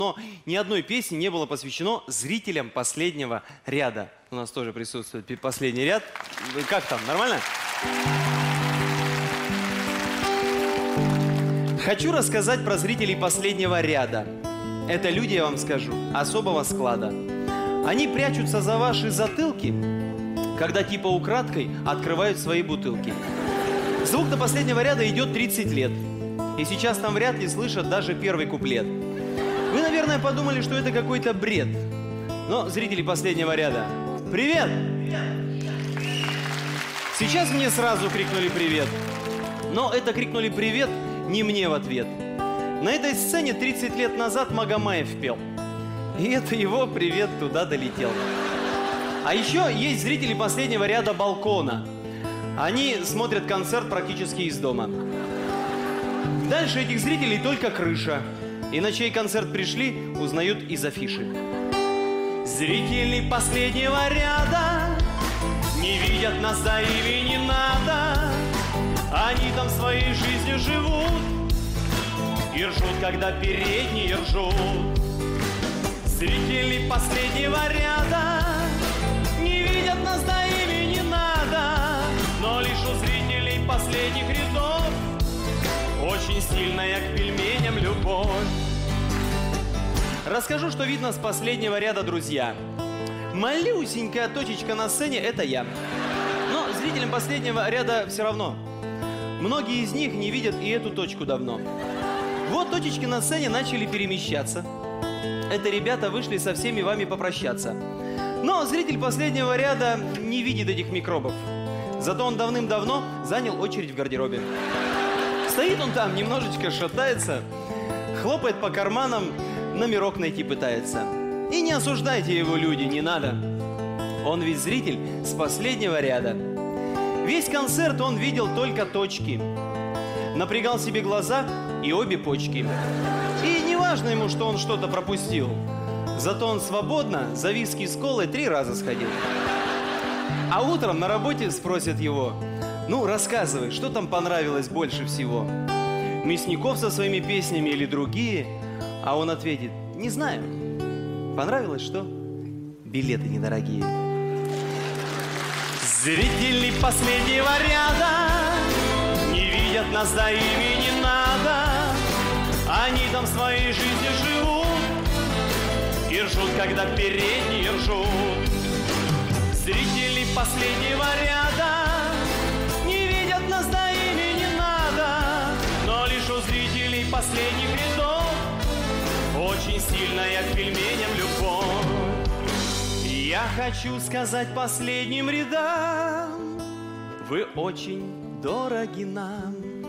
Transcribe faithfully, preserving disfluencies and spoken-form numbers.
Но ни одной песни не было посвящено зрителям последнего ряда. У нас тоже присутствует последний ряд. Как там, нормально? Хочу рассказать про зрителей последнего ряда. Это люди, я вам скажу, особого склада. Они прячутся за ваши затылки, когда типа украдкой открывают свои бутылки. Звук до последнего ряда идет тридцать лет. И сейчас там вряд ли слышат даже первый куплет. Вы, наверное, подумали, что это какой-то бред. Но зрители последнего ряда, привет! Сейчас мне сразу крикнули привет. Но это крикнули привет не мне в ответ. На этой сцене тридцать лет назад Магомаев пел. И это его привет туда долетел. А еще есть зрители последнего ряда балкона. Они смотрят концерт практически из дома. Дальше этих зрителей только крыша. И на чей концерт пришли, узнают из афиши. Зрители последнего ряда не видят нас, да или не надо. Они там своей жизнью живут и ржут, когда передние ржут. Зрители последнего ряда не видят нас, да или не надо. Но лишь у зрителей последних рядов очень сильная к пельменям любовь. Расскажу, что видно с последнего ряда, друзья. Малюсенькая точечка на сцене – это я. Но зрителям последнего ряда все равно. Многие из них не видят и эту точку давно. Вот точечки на сцене начали перемещаться. Это ребята вышли со всеми вами попрощаться. Но зритель последнего ряда не видит этих микробов. Зато он давным-давно занял очередь в гардеробе. Стоит он там, немножечко шатается, хлопает по карманам, номерок найти пытается. И не осуждайте его, люди, не надо. Он ведь зритель с последнего ряда. Весь концерт он видел только точки. Напрягал себе глаза и обе почки. И не важно ему, что он что-то пропустил. Зато он свободно за виски с колой три раза сходил. А утром на работе спросят его: ну, рассказывай, что там понравилось больше всего? Мясников со своими песнями или другие? А он ответит: не знаю. Понравилось что? Билеты недорогие. Зрители последнего ряда не видят нас, да ими не надо. Они там своей жизнью живут и ржут, когда передние ржут. Зрители последнего ряда не видят нас, да ими не надо. Но лишь у зрителей последних рядов очень сильная к пельменям любовь. Я хочу сказать последним рядам: вы очень дороги нам.